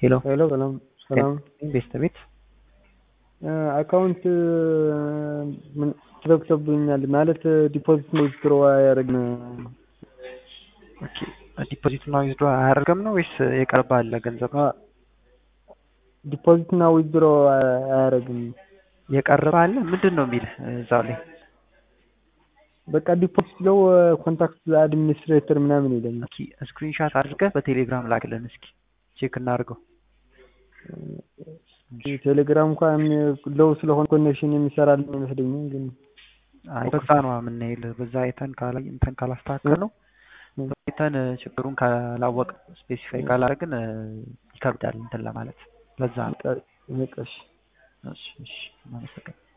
ሄሎ ሄሎ ሰላም ሰላም። ቤስት ቤት አካውንት ምን ተዘግቶብኛል ማለት ዲፖዚት ነው ዊዝድሮ አያደርግም። ኦኬ ዲፖዚት እና ዊዝድሮ አያደርግም ነው ወይስ የቀረበ አለ ገንዘብ? ዲፖዚት እና ዊዝድሮ አያደርግም። የቀረበ አለ ምንድን ነው የሚል እዛው ላይ? በቃ ዲፖዚት ነው ኮንታክት አድሚኒስትሬተር ምናምን ይለኛል። ኦኬ ስክሪንሾት አድርገህ በቴሌግራም ላክልን እስኪ ቼክ እናድርገው። ቴሌግራም እንኳን ሎው ስለሆነ ኮኔክሽን የሚሰራልን አይመስለኝም። ግን አይ በዛ ነው የምንሄድ በዛ አይተን ካላስተካከል ነው አይተን ችግሩን ካላወቅ ስፔሲፋይ ካላደረግን ይከብዳል እንትን ለማለት ለዛ ነው። በቃ እሺ እሺ እሺ